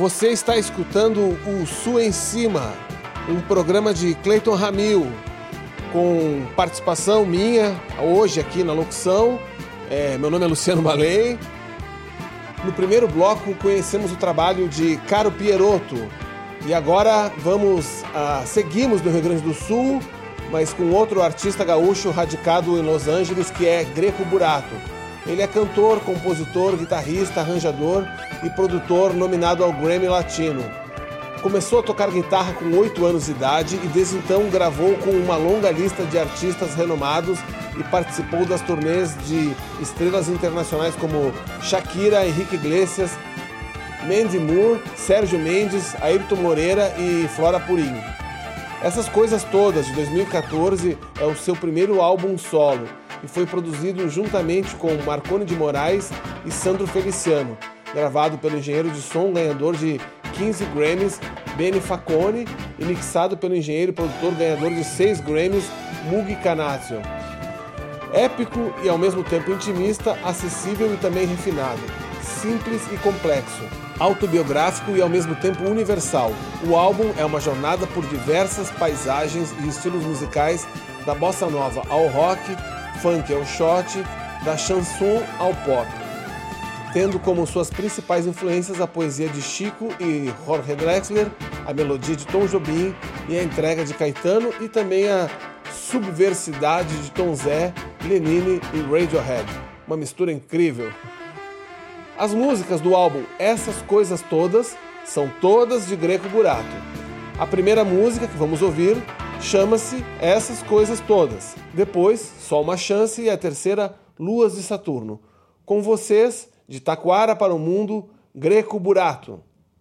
Você está escutando o Sul em Cima, um programa de Cleiton Ramil, com participação minha, hoje aqui na locução. Meu nome é Luciano Malem. No primeiro bloco conhecemos o trabalho de Caro Pierotto. E agora seguimos no Rio Grande do Sul, mas com outro artista gaúcho radicado em Los Angeles, que é Greco Burato. Ele é cantor, compositor, guitarrista, arranjador e produtor nominado ao Grammy Latino. Começou a tocar guitarra com 8 anos de idade e desde então gravou com uma longa lista de artistas renomados e participou das turnês de estrelas internacionais como Shakira, Henrique Iglesias, Mandy Moore, Sérgio Mendes, Ayrton Moreira e Flora Purim. Essas Coisas Todas, de 2014, é o seu primeiro álbum solo e foi produzido juntamente com Marconi de Moraes e Sandro Feliciano, gravado pelo engenheiro de som ganhador de 15 Grammys, Benny Facone, e mixado pelo engenheiro e produtor ganhador de 6 Grammys, Mugi Canazio. Épico e ao mesmo tempo intimista, acessível e também refinado, simples e complexo, autobiográfico e ao mesmo tempo universal. O álbum é uma jornada por diversas paisagens e estilos musicais, da bossa nova ao rock, funk ao shot, da chanson ao pop, tendo como suas principais influências a poesia de Chico e Jorge Drexler, a melodia de Tom Jobim e a entrega de Caetano e também a subversidade de Tom Zé, Lenine e Radiohead. Uma mistura incrível. As músicas do álbum Essas Coisas Todas são todas de Greco Burato. A primeira música que vamos ouvir chama-se Essas Coisas Todas. Depois, Só Uma Chance e a terceira, Luas de Saturno. Com vocês, de Taquara para o Mundo, Greco Burato.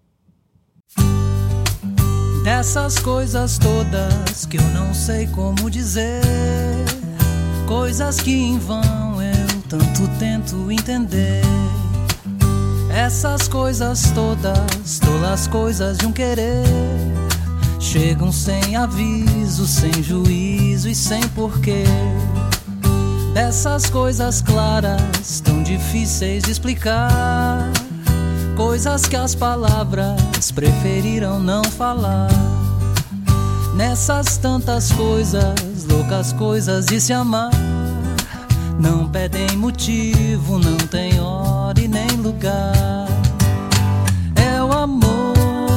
Dessas coisas todas que eu não sei como dizer, coisas que em vão eu tanto tento entender. Essas coisas todas, tolas coisas de um querer, chegam sem aviso, sem juízo e sem porquê. Dessas coisas claras, tão difíceis de explicar, coisas que as palavras preferiram não falar. Nessas tantas coisas, loucas coisas de se amar, não pedem motivo, não tem hora e nem lugar. É o amor,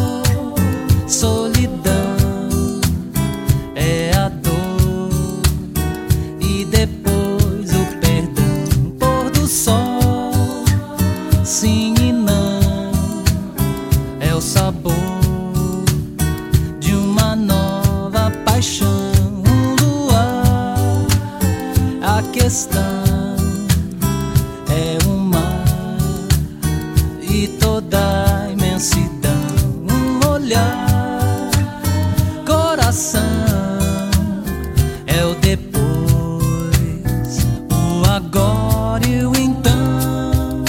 solidão, é a dor e depois o perdão. Pôr do sol, sim e não, é o sabor de uma nova paixão. Um luar, a questão é o mar e toda a imensidão. Um olhar, coração, é o depois, o agora e o então.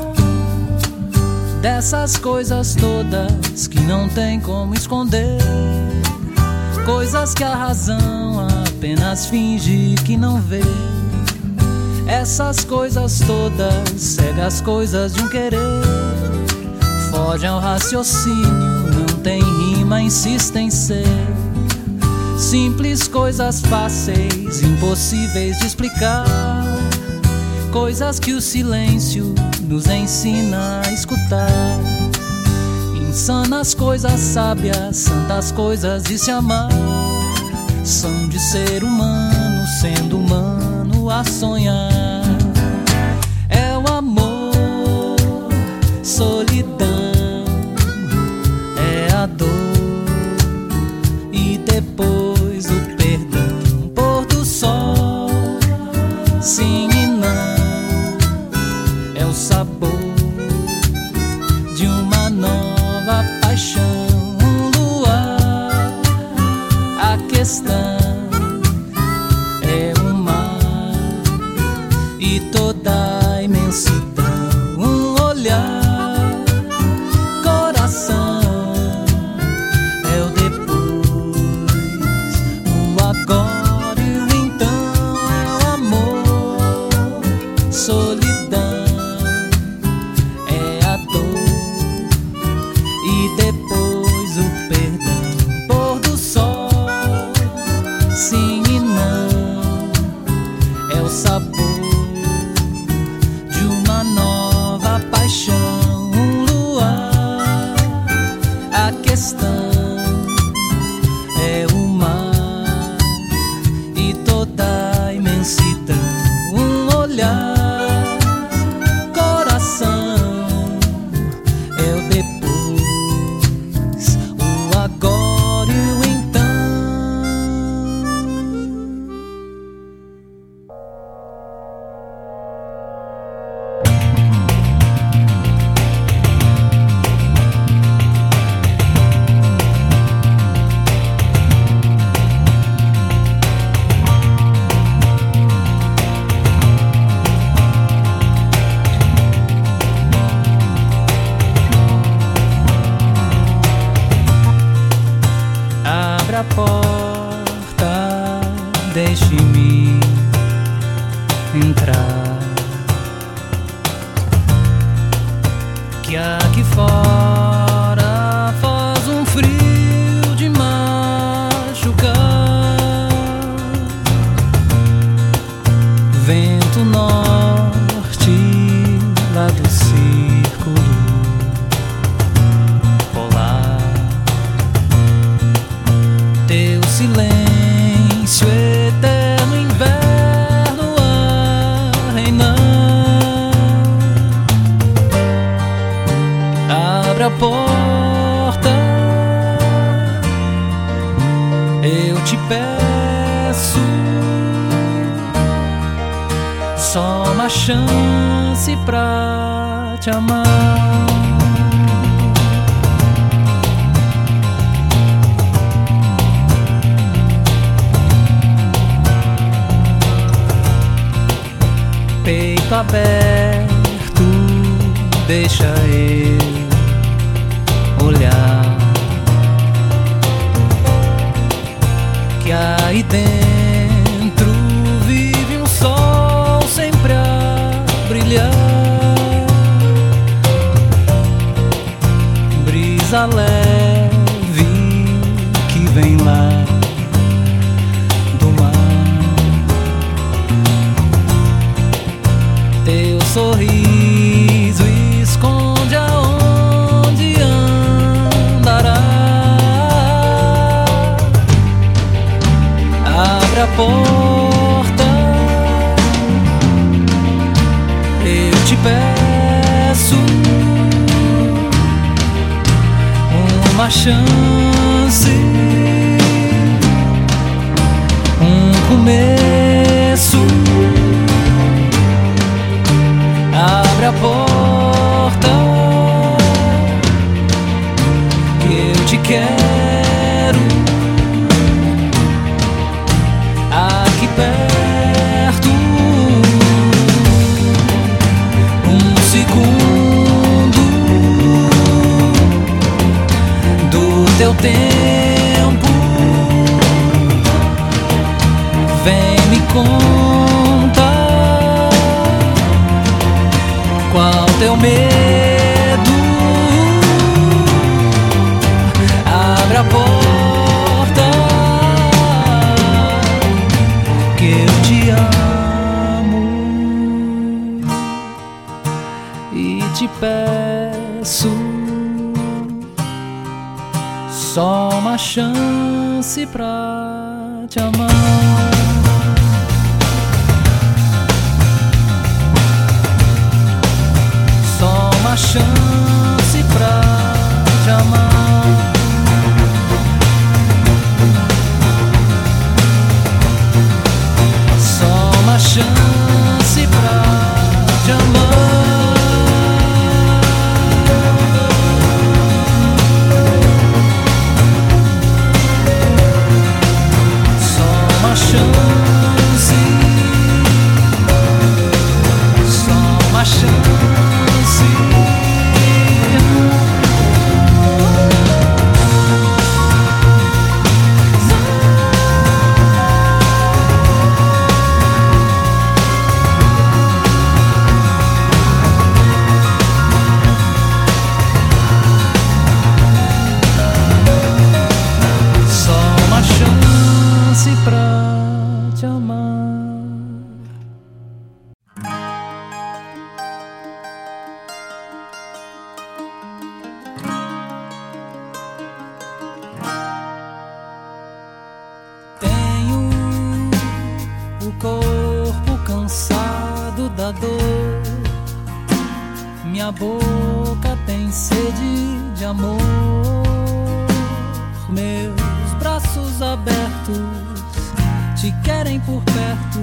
Dessas coisas todas que não tem como esconder, coisas que a razão apenas finge que não vê. Essas coisas todas, cegas coisas de um querer, fogem ao raciocínio, não tem rima, insistem em ser. Simples coisas fáceis, impossíveis de explicar, coisas que o silêncio nos ensina a escutar. Insanas coisas sábias, santas coisas de se amar, são de ser humano, sendo humano a sonhar. É o amor, solidão, é a dor e depois o perdão. Pôr do sol, sim e não, é o sabor de uma nova paixão. Um luar, a questão é o mar e toda a imensidão. Um olhar, coração, é o depois, o agora e o então. É o amor, solidão, é a dor e a porta, deixe-me entrar, que aqui fora faz um frio de machucar. Vento norte lá do círculo polar, teu silêncio eterno, inverno a reinar. Abre a porta, eu te peço, só uma chance pra te amar. Peito aberto, deixa eu olhar, que aí dentro vive um sol sempre a brilhar. Brisa leve que vem lá do mar, teu sorriso esconde aonde andará. Abre a porta, eu te peço, uma chance, um começo. Abre a porta, que eu te quero aqui perto. Um segundo do teu tempo, vem me contar qual teu medo. Abre a porta, que eu te amo e te peço, só uma chance pra te amar. Só uma chance pra te amar. Só uma chance pra te amar. Só uma chance. Só uma chance. Pra te amar. Tenho o corpo cansado da dor, minha boca tem sede de amor, meus braços abertos te querem por perto,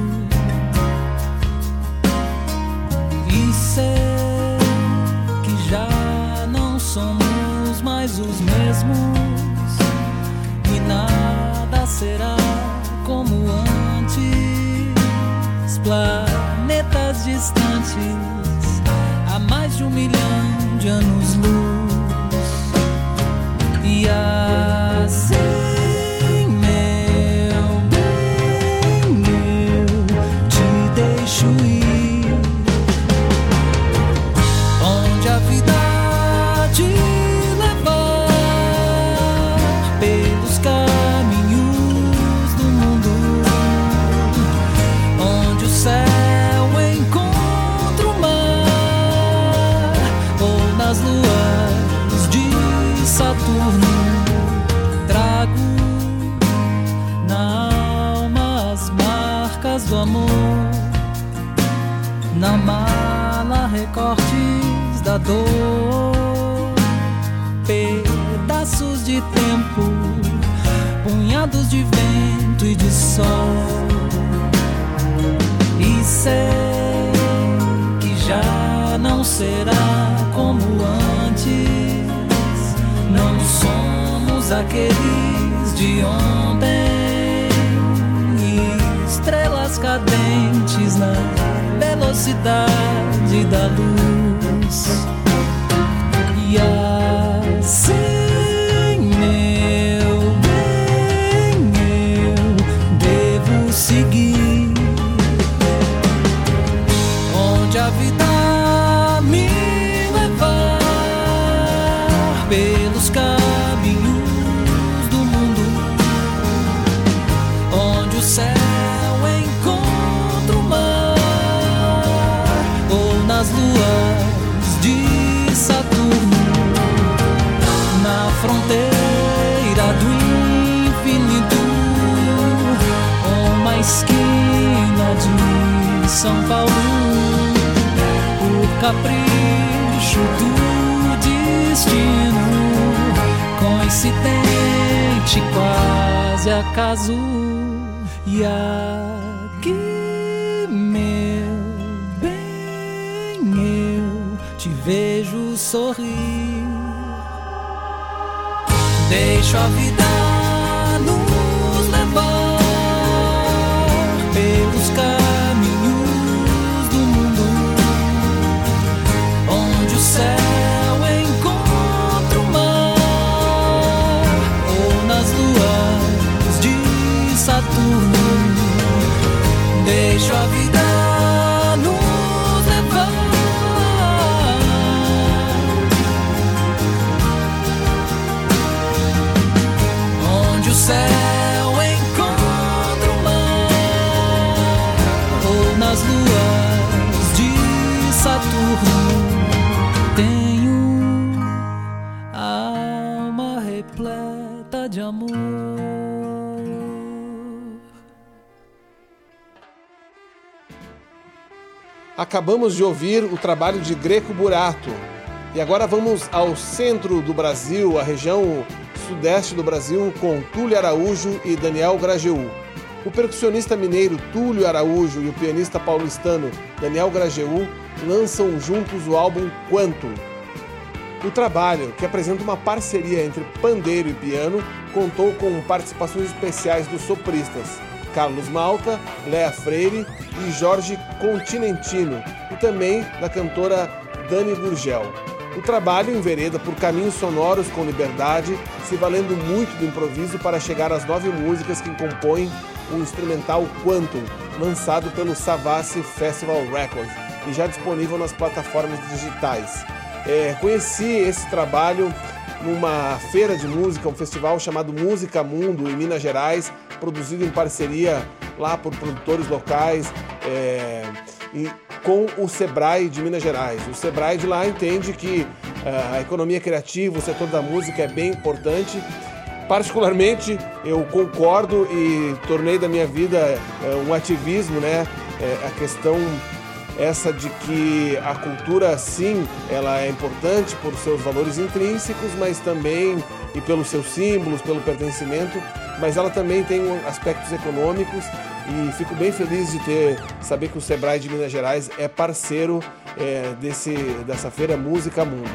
e sei que já não somos mais os mesmos, e nada será como antes. Planetas distantes, há mais de 1 milhão de anos-luz, e assim amor. Na mala recortes da dor, pedaços de tempo, punhados de vento e de sol. E sei que já não será como antes. Não somos aqueles de ontem, estrelas cadentes na velocidade da luz. E assim, meu bem, eu devo seguir onde a vida me levar, pelos caminhos do mundo, onde o céu encontra o mar, ou nas luas de Saturno, na fronteira do infinito, ou uma esquina de São Paulo, por capricho do destino, coincidente, quase acaso. E aqui, meu bem, eu te vejo sorrir. Deixo a vida nos levar pelos caminhos do mundo, onde o céu encontra o mar, ou nas luas de Saturno. Deixo a vida nos levar, onde o céu encontra o mar, ou nas luas de Saturno. Tenho a alma repleta de amor. Acabamos de ouvir o trabalho de Greco Burato. E agora vamos ao centro do Brasil, a região sudeste do Brasil, com Túlio Araújo e Daniel Grajeú. O percussionista mineiro Túlio Araújo e o pianista paulistano Daniel Grajeú lançam juntos o álbum Quantum. O trabalho, que apresenta uma parceria entre pandeiro e piano, contou com participações especiais dos sopristas Carlos Malta, Léa Freire e Jorge Continentino, e também da cantora Dani Gurgel. O trabalho envereda por caminhos sonoros com liberdade, se valendo muito do improviso para chegar às 9 músicas que compõem o instrumental Quantum, lançado pelo Savassi Festival Records e já disponível nas plataformas digitais. Conheci esse trabalho numa feira de música, um festival chamado Música Mundo, em Minas Gerais, produzido em parceria lá por produtores locais e com o Sebrae de Minas Gerais. O Sebrae de lá entende que a economia criativa, o setor da música é bem importante. Particularmente, eu concordo e tornei da minha vida um ativismo, né? A questão essa de que a cultura, sim, ela é importante por seus valores intrínsecos, mas também, e pelos seus símbolos, pelo pertencimento, mas ela também tem aspectos econômicos, e fico bem feliz de saber que o Sebrae de Minas Gerais é parceiro dessa feira Música Mundo.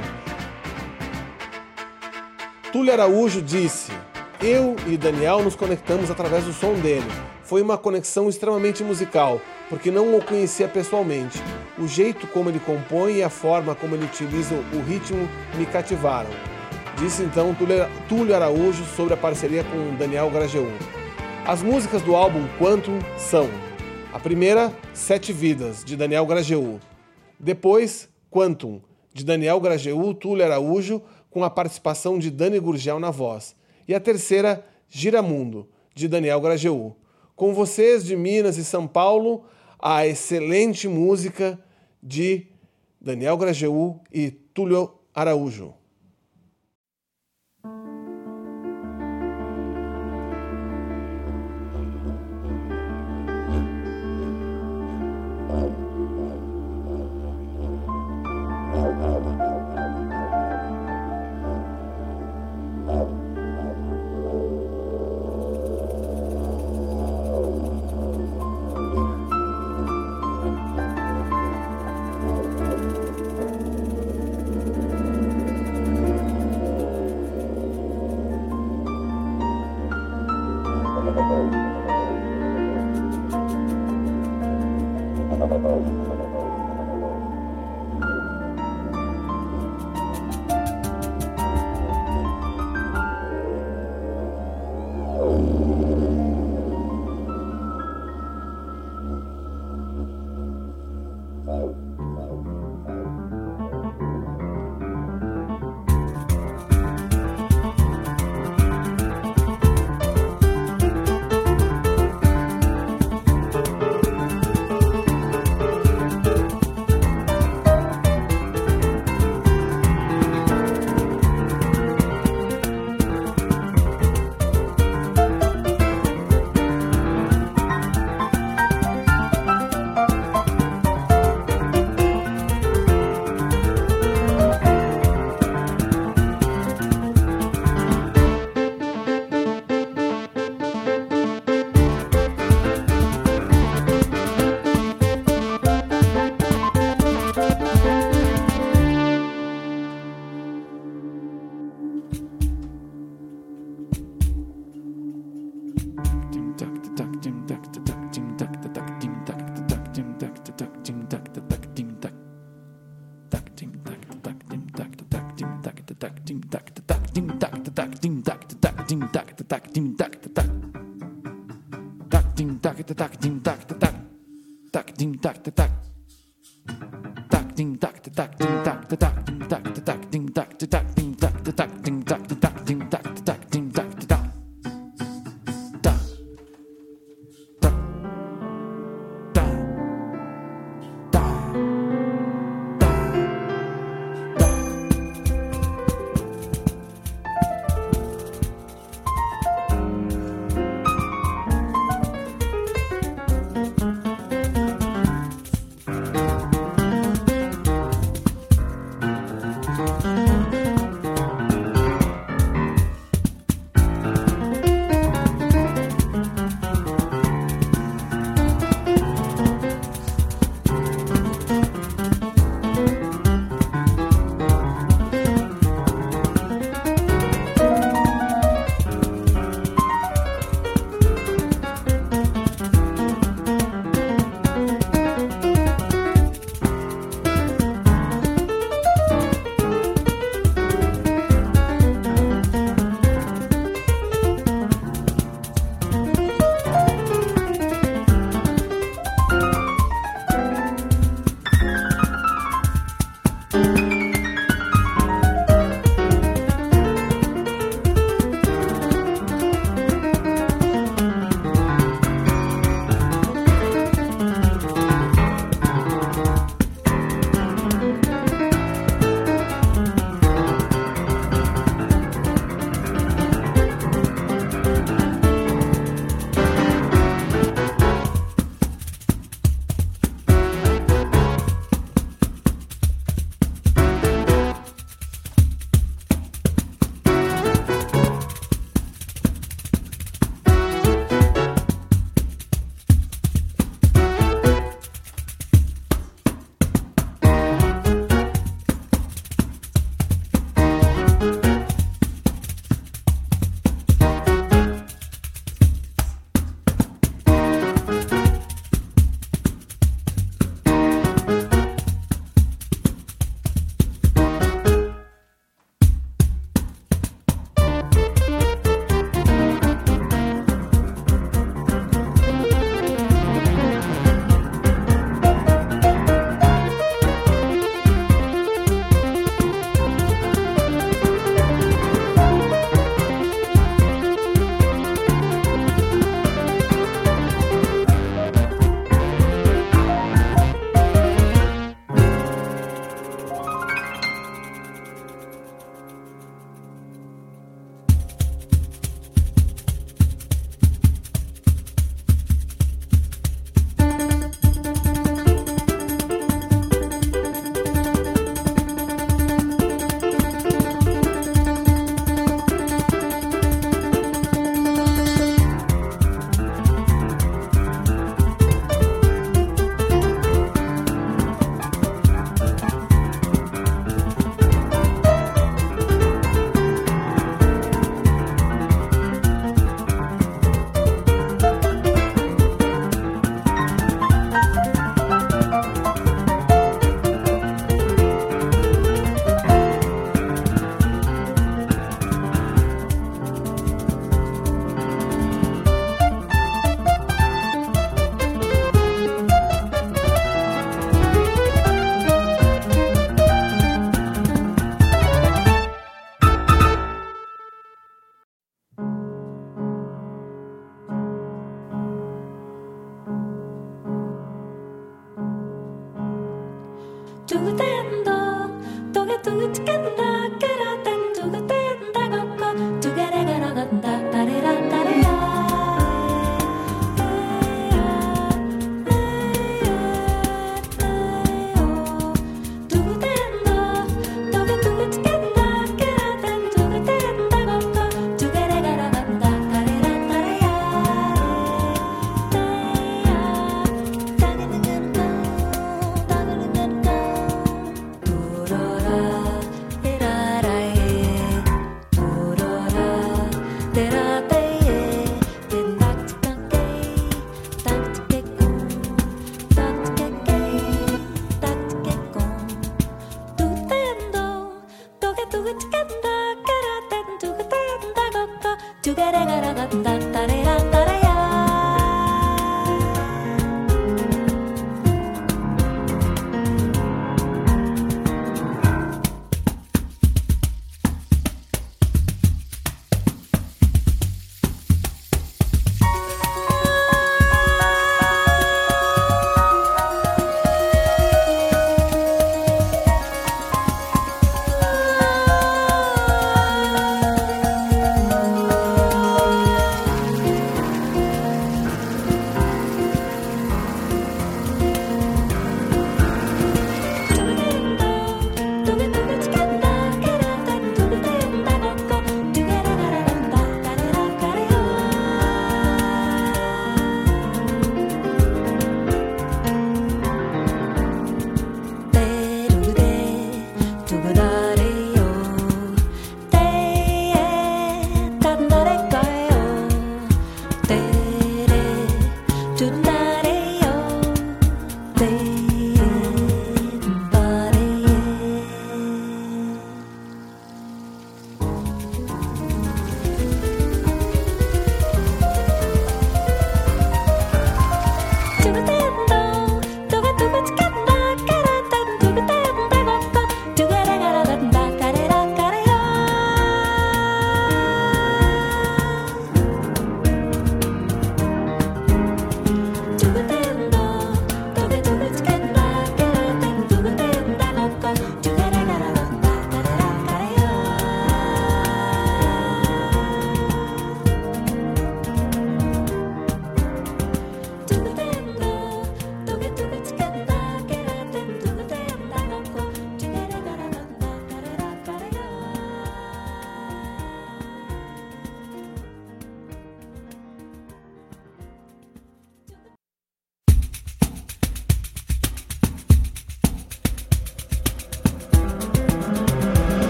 Túlio Araújo disse: eu e Daniel nos conectamos através do som dele. Foi uma conexão extremamente musical, porque não o conhecia pessoalmente. O jeito como ele compõe e a forma como ele utiliza o ritmo me cativaram. Disse então Túlio Araújo sobre a parceria com Daniel Grajeú. As músicas do álbum Quantum são: a primeira, 7 Vidas, de Daniel Grajeú. Depois, Quantum, de Daniel Grajeú, Túlio Araújo, com a participação de Dani Gurgel na voz. E a terceira, Giramundo, de Daniel Grajeú. Com vocês, de Minas e São Paulo, a excelente música de Daniel Grajeú e Túlio Araújo. Ra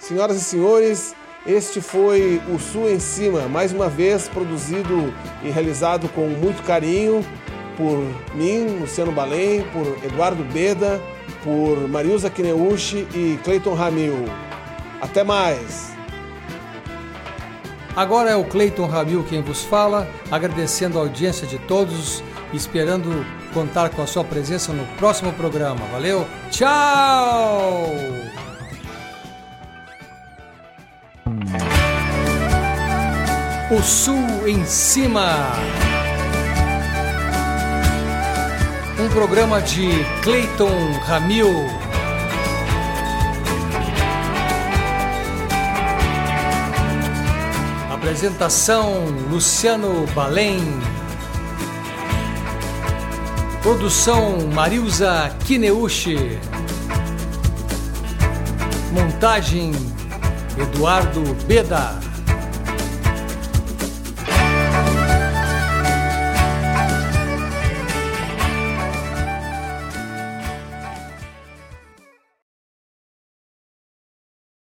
Senhoras e senhores, este foi o Sul em Cima, mais uma vez produzido e realizado com muito carinho por mim, Luciano Balém, por Eduardo Beda, por Marilza Kineuchi e Cleiton Ramil. Até mais! Agora é o Cleiton Ramil quem vos fala, agradecendo a audiência de todos e esperando contar com a sua presença no próximo programa. Valeu? Tchau! O Sul em Cima. Um programa de Cleiton Ramil. Apresentação Luciano Balém. Produção Marilza Kineuchi. Montagem Eduardo Beda.